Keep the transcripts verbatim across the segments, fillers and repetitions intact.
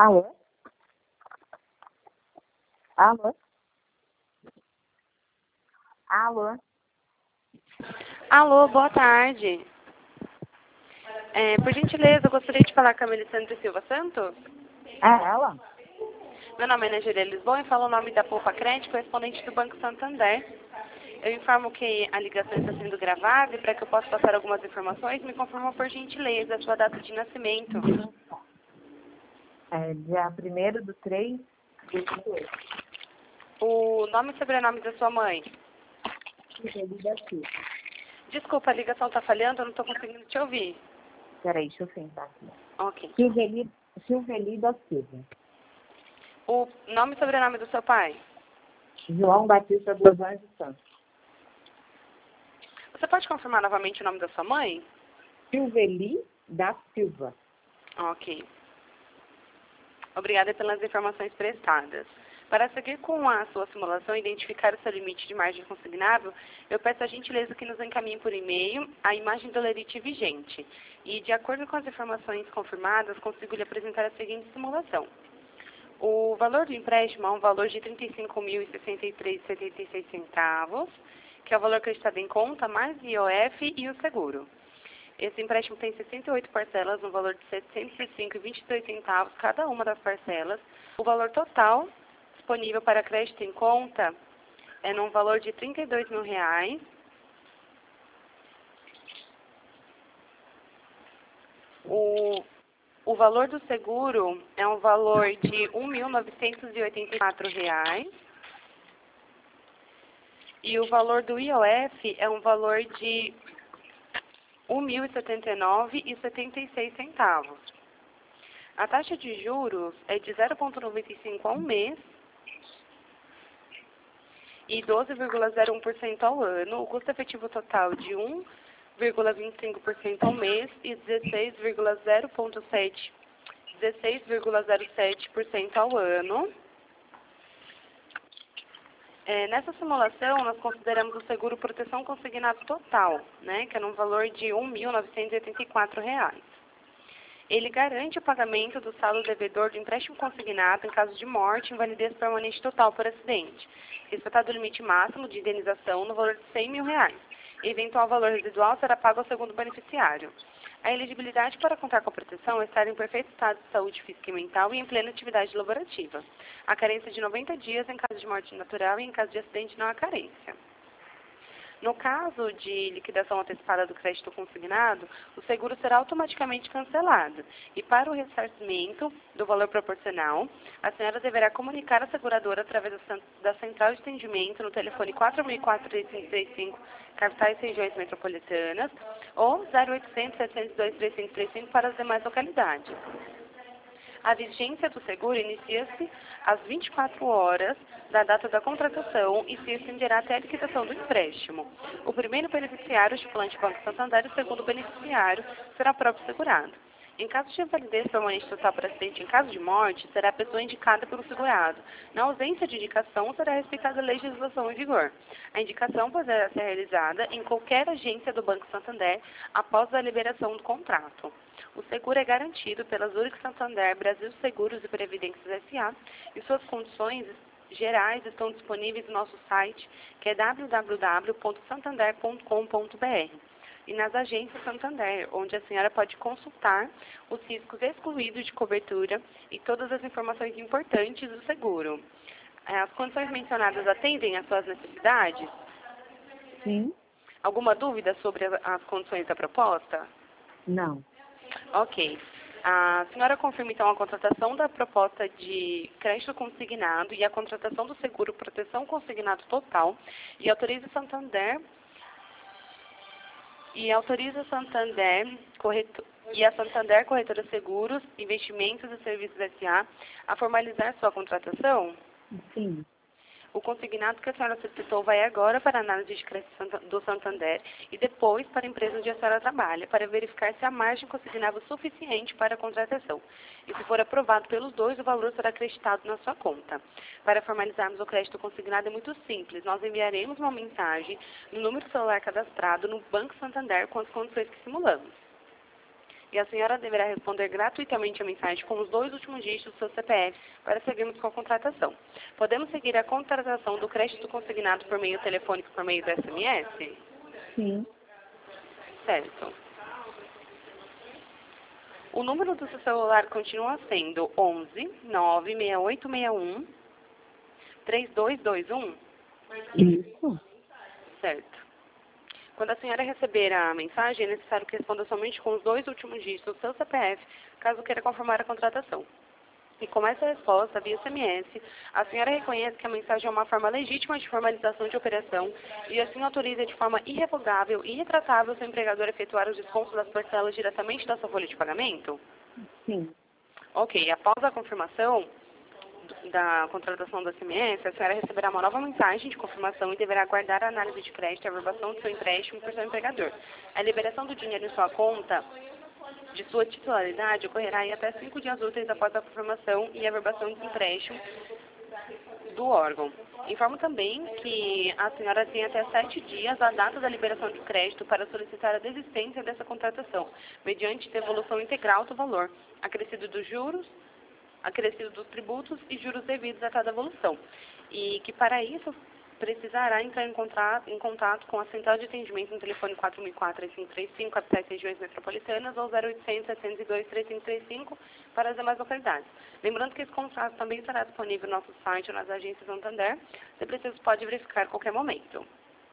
Alô? Alô? Alô? Alô, boa tarde. É, por gentileza, eu gostaria de falar com a Melisandre Silva Santos. É ela? Meu nome é Nigéria Lisboa e falo o nome da Poupa Crédito, correspondente do Banco Santander. Eu informo que a ligação está sendo gravada e para que eu possa passar algumas informações, me confirma por gentileza a sua data de nascimento. É dia primeiro do três de oitenta e oito. O nome e sobrenome da sua mãe. Silveli da Silva. Desculpa, a ligação está falhando, eu não estou conseguindo te ouvir. Peraí, deixa eu sentar aqui. Ok. Silveli, Silveli da Silva. O nome e sobrenome do seu pai. João Batista dos Anjos Santos. Você pode confirmar novamente o nome da sua mãe? Silveli da Silva. Ok. Obrigada pelas informações prestadas. Para seguir com a sua simulação e identificar o seu limite de margem consignável, eu peço a gentileza que nos encaminhe por e-mail a imagem do lerite vigente. E, de acordo com as informações confirmadas, consigo lhe apresentar a seguinte simulação. O valor do empréstimo é um valor de trinta e cinco mil e sessenta e três reais e setenta e seis centavos, que é o valor acreditado em conta, mais I O F e o seguro. Esse empréstimo tem sessenta e oito parcelas, no valor de setecentos e cinco reais e vinte e dois centavos cada uma das parcelas. O valor total disponível para crédito em conta é num valor de trinta e dois mil reais. O, o valor do seguro é um valor de um mil novecentos e oitenta e quatro reais. E o valor do I O F é um valor de um mil e setenta e nove reais e setenta e seis centavos. A taxa de juros é de zero vírgula noventa e cinco ao mês e doze vírgula zero um por cento ao ano. O custo efetivo total de um vírgula vinte e cinco por cento ao mês e dezesseis vírgula zero sete por cento ao ano. É, nessa simulação, nós consideramos o seguro proteção consignado total, né, que é no valor de um mil novecentos e oitenta e quatro reais. Ele garante o pagamento do saldo devedor do empréstimo consignado em caso de morte e invalidez permanente total por acidente, respeitado o limite máximo de indenização no valor de cem mil reais. Eventual valor residual será pago ao segundo beneficiário. A elegibilidade para contar com a proteção é estar em perfeito estado de saúde física e mental e em plena atividade laborativa. A carência de noventa dias em caso de morte natural e em caso de acidente não há carência. No caso de liquidação antecipada do crédito consignado, o seguro será automaticamente cancelado. E para o ressarcimento do valor proporcional, a senhora deverá comunicar à seguradora através da central de atendimento no telefone quatro mil e quatro, três cinco três cinco, capitais e regiões metropolitanas, ou zero oitocentos, setecentos e dois, trinta e cinco trinta e cinco para as demais localidades. A vigência do seguro inicia-se às vinte e quatro horas da data da contratação e se estenderá até a liquidação do empréstimo. O primeiro beneficiário, estipulante Banco Santander, e o segundo beneficiário será o próprio segurado. Em caso de invalidez permanente total por acidente, em caso de morte, será a pessoa indicada pelo segurado. Na ausência de indicação, será respeitada a legislação em vigor. A indicação poderá ser realizada em qualquer agência do Banco Santander após a liberação do contrato. O seguro é garantido pela Zurich Santander, Brasil Seguros e Previdências S A e suas condições gerais estão disponíveis no nosso site, que é w w w ponto santander ponto com ponto b r. E nas agências Santander, onde a senhora pode consultar os riscos excluídos de cobertura e todas as informações importantes do seguro. As condições mencionadas atendem às suas necessidades? Sim? Alguma dúvida sobre as condições da proposta? Não. Ok. A senhora confirma, então, a contratação da proposta de crédito consignado e a contratação do seguro proteção consignado total e autoriza Santander e autoriza Santander corretor, e a Santander Corretora Seguros, Investimentos e Serviços S A a formalizar sua contratação? Sim. O consignado que a senhora solicitou vai agora para a análise de crédito do Santander e depois para a empresa onde a senhora trabalha, para verificar se a margem consignável é suficiente para a contratação. E se for aprovado pelos dois, o valor será acreditado na sua conta. Para formalizarmos o crédito consignado é muito simples. Nós enviaremos uma mensagem no número celular cadastrado no Banco Santander com as condições que simulamos. e a senhora deverá responder gratuitamente a mensagem com os dois últimos dígitos do seu C P F para seguirmos com a contratação. Podemos seguir a contratação do crédito consignado por meio telefônico por meio do S M S? Sim. Certo. O número do seu celular continua sendo onze, nove seis oito seis um, três dois dois um? Isso. Certo. Quando a senhora receber a mensagem, é necessário que responda somente com os dois últimos dígitos do seu C P F, caso queira confirmar a contratação. E com essa resposta, via S M S, a senhora reconhece que a mensagem é uma forma legítima de formalização de operação e assim autoriza de forma irrevogável e irretratável seu empregador a efetuar os descontos das parcelas diretamente da sua folha de pagamento? Sim. Ok, após a confirmação da contratação do S M S, a senhora receberá uma nova mensagem de confirmação e deverá aguardar a análise de crédito e a averbação do seu empréstimo por seu empregador. A liberação do dinheiro em sua conta de sua titularidade ocorrerá em até cinco dias úteis após a confirmação e a averbação do empréstimo do órgão. Informo também que a senhora tem até sete dias da data da liberação de crédito para solicitar a desistência dessa contratação, mediante devolução integral do valor, acrescido dos juros, acrescido dos tributos e juros devidos a cada devolução. E que para isso precisará entrar em contato, em contato com a central de atendimento no telefone quatro mil e quatro, três cinco três cinco, capitais e regiões metropolitanas, ou zero oitocentos, setecentos e dois, três cinco três cinco para as demais localidades. Lembrando que esse contrato também estará disponível no nosso site ou nas agências Santander. Se preciso, pode verificar a qualquer momento.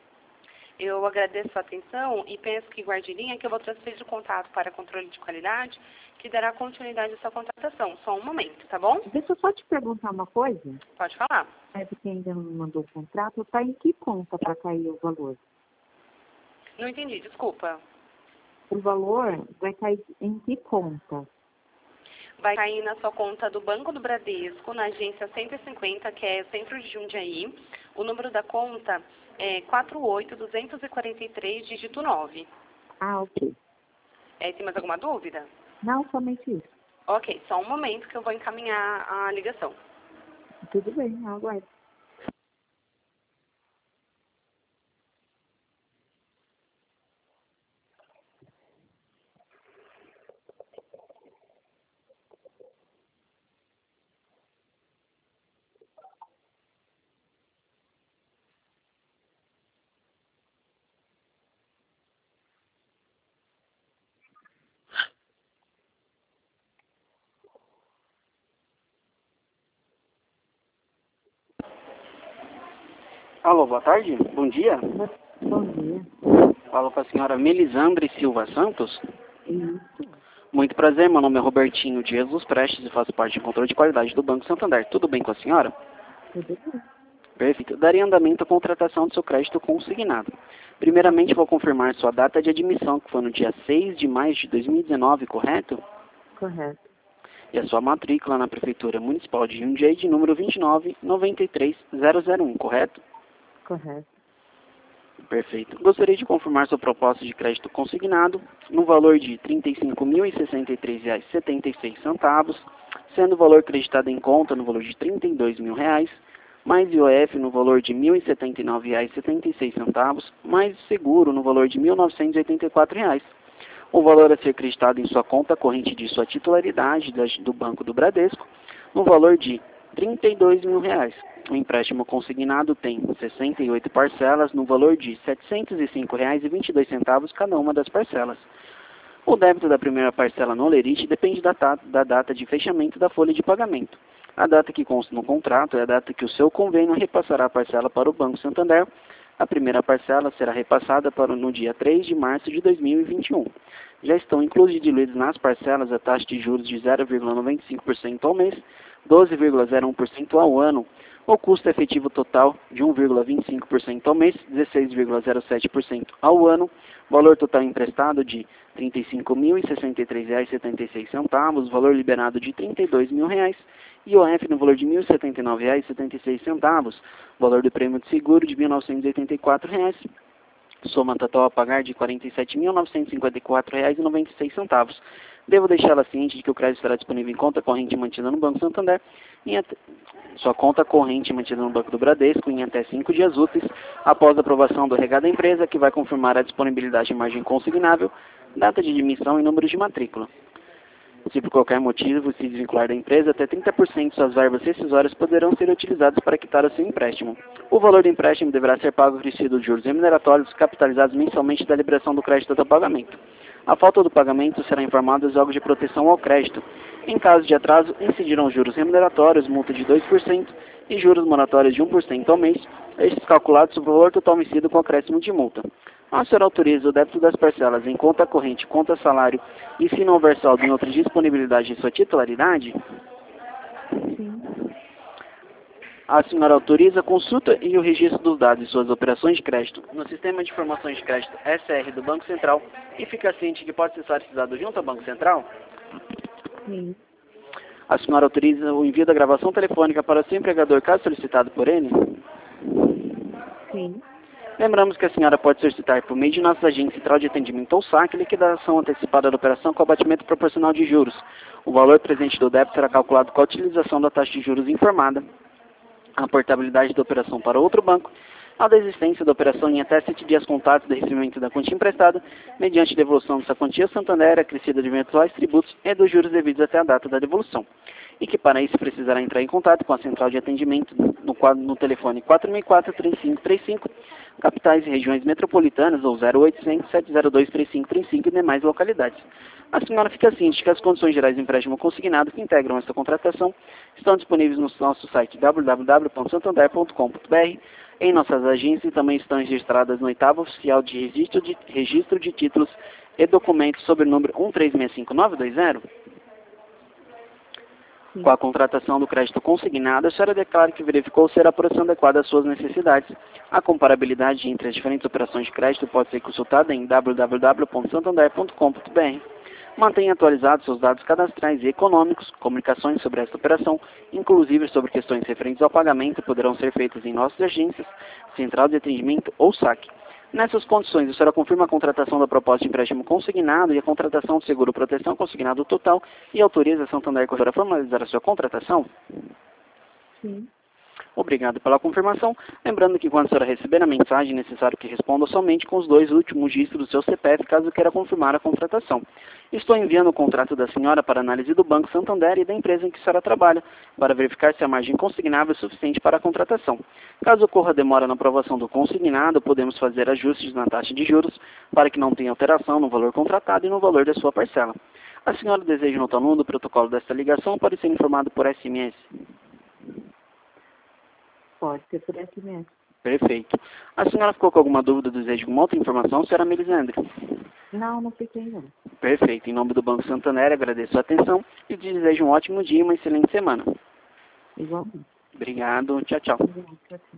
Eu agradeço a atenção e peço que guarde linha que eu vou transferir o contato para controle de qualidade, que dará continuidade à sua contratação. Só um momento, tá bom? Deixa eu só te perguntar uma coisa. Pode falar. É porque ainda não mandou o contrato. Está em que conta para cair o valor? Não entendi, desculpa. O valor vai cair em que conta? Vai cair na sua conta do Banco do Bradesco, na agência cento e cinquenta, que é Centro de Jundiaí. O número da conta é quatro oito dois quatro três, dígito nove. Ah, ok. É, tem mais alguma dúvida? Não, somente isso. Ok, só um momento que eu vou encaminhar a ligação. Tudo bem, eu aguardo. Alô, boa tarde, bom dia. Bom dia. Falo com a senhora Melisandre Silva Santos. Isso. Muito prazer, meu nome é Robertinho de Jesus Prestes e faço parte do controle de qualidade do Banco Santander. Tudo bem com a senhora? Tudo bem. Perfeito. Daria andamento à contratação do seu crédito consignado. Primeiramente, vou confirmar sua data de admissão, que foi no dia seis de maio de dois mil e dezenove, correto? Correto. E a sua matrícula na Prefeitura Municipal de Jundiaí de número vinte e nove, noventa e três, zero zero um, correto? Correto. Perfeito. Gostaria de confirmar sua proposta de crédito consignado no valor de trinta e cinco mil e sessenta e três reais e setenta e seis centavos, sendo o valor creditado em conta no valor de trinta e dois mil reais, mais I O F no valor de mil e setenta e nove reais e setenta e seis centavos, mais seguro no valor de mil novecentos e oitenta e quatro reais. O valor a ser creditado em sua conta corrente de sua titularidade do Banco do Bradesco no valor de trinta e dois mil reais. O empréstimo consignado tem sessenta e oito parcelas no valor de setecentos e cinco reais e vinte e dois centavos cada uma das parcelas. O débito da primeira parcela no Lerite depende da, da data de fechamento da folha de pagamento. A data que consta no contrato é a data que o seu convênio repassará a parcela para o Banco Santander. A primeira parcela será repassada para no dia três de março de dois mil e vinte e um. Já estão inclusos diluídos nas parcelas a taxa de juros de zero vírgula noventa e cinco por cento ao mês, doze vírgula zero um por cento ao ano, o custo efetivo total de um vírgula vinte e cinco por cento ao mês, dezesseis vírgula zero sete por cento ao ano, valor total emprestado de trinta e cinco mil e sessenta e três reais e setenta e seis centavos, valor liberado de trinta e dois mil reais, I O F no valor de mil e setenta e nove reais e setenta e seis centavos, valor do prêmio de seguro de mil novecentos e oitenta e quatro reais, soma total a pagar de quarenta e sete mil novecentos e cinquenta e quatro reais e noventa e seis centavos. Devo deixá-la ciente de que o crédito estará disponível em conta corrente mantida no Banco Santander, em até, sua conta corrente mantida no Banco do Bradesco em até cinco dias úteis, após a aprovação do regado da empresa, que vai confirmar a disponibilidade de margem consignável data de admissão e número de matrícula. Se por qualquer motivo se desvincular da empresa, até trinta por cento de suas verbas rescisórias poderão ser utilizadas para quitar o seu empréstimo. O valor do empréstimo deverá ser pago acrescido de juros remuneratórios capitalizados mensalmente da liberação do crédito até o pagamento. A falta do pagamento será informado aos órgãos de proteção ao crédito. Em caso de atraso, incidirão juros remuneratórios, multa de dois por cento e juros moratórios de um por cento ao mês, estes calculados sobre o valor total vencido com acréscimo de multa. A senhora autoriza o débito das parcelas em conta corrente, conta salário e, se não houver saldo em outra disponibilidade de sua titularidade? Sim. A senhora autoriza a consulta e o registro dos dados de suas operações de crédito no Sistema de Informações de Crédito S R do Banco Central e fica ciente que pode ser solicitado junto ao Banco Central? Sim. A senhora autoriza o envio da gravação telefônica para o seu empregador caso solicitado por ele? Sim. Lembramos que a senhora pode solicitar por meio de nossa agência central de atendimento ou saque liquidação antecipada da operação com abatimento proporcional de juros. O valor presente do débito será calculado com a utilização da taxa de juros informada, a portabilidade da operação para outro banco, a desistência da operação em até sete dias contados do recebimento da quantia emprestada, mediante devolução dessa quantia Santander, acrescida de eventuais tributos e dos juros devidos até a data da devolução. E que para isso precisará entrar em contato com a central de atendimento no, quadro, no telefone quatro seis quatro, três cinco três cinco, capitais e regiões metropolitanas ou zero oitocentos, sete zero dois, três cinco três cinco e demais localidades. A senhora fica ciente que as condições gerais do empréstimo consignado que integram esta contratação estão disponíveis no nosso site w w w ponto santander ponto com ponto b r, em nossas agências e também estão registradas no oitavo oficial de registro de, registro de títulos e documentos sob o número um três seis cinco nove dois zero. Sim. Com a contratação do crédito consignado, a senhora declara que verificou ser a apuração adequada às suas necessidades. A comparabilidade entre as diferentes operações de crédito pode ser consultada em w w w ponto santander ponto com ponto b r. Mantenha atualizados seus dados cadastrais e econômicos. Comunicações sobre esta operação, inclusive sobre questões referentes ao pagamento, poderão ser feitas em nossas agências, central de atendimento ou saque. Nessas condições, a senhora confirma a contratação da proposta de empréstimo consignado e a contratação do seguro proteção consignado total e autoriza a Santander Corretora a formalizar a sua contratação? Sim. Obrigado pela confirmação. Lembrando que quando a senhora receber a mensagem, é necessário que responda somente com os dois últimos dígitos do seu C P F, caso queira confirmar a contratação. Estou enviando o contrato da senhora para análise do Banco Santander e da empresa em que a senhora trabalha, para verificar se a margem consignável é suficiente para a contratação. Caso ocorra demora na aprovação do consignado, podemos fazer ajustes na taxa de juros, para que não tenha alteração no valor contratado e no valor da sua parcela. A senhora deseja notar o número do protocolo desta ligação para ser informado por S M S? Pode ser por S M S. Perfeito. A senhora ficou com alguma dúvida, deseja alguma outra informação, senhora Melisandre? Não, não fiquei não. Perfeito. Em nome do Banco Santander, agradeço a atenção e desejo um ótimo dia e uma excelente semana. Igualmente. Obrigado. Tchau, tchau. Obrigada.